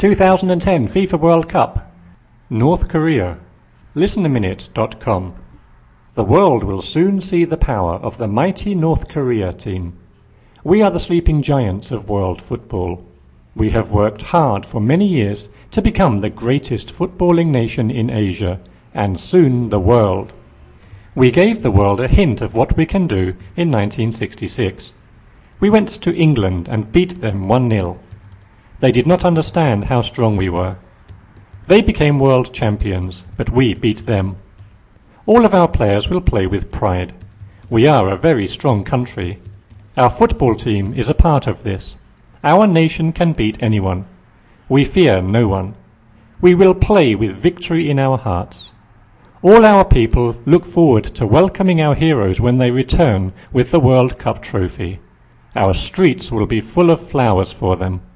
2010 FIFA World Cup, North Korea. ListenAminute.com. The world will soon see the power of the mighty North Korea team. We are the sleeping giants of world football. We have worked hard for many years to become the greatest footballing nation in Asia, and soon the world. We gave the world a hint of what we can do in 1966. We went to England and beat them 1-0. They did not understand how strong we were. They became world champions, but we beat them. All of our players will play with pride. We are a very strong country. Our football team is a part of this. Our nation can beat anyone. We fear no one. We will play with victory in our hearts. All our people look forward to welcoming our heroes when they return with the World Cup trophy. Our streets will be full of flowers for them.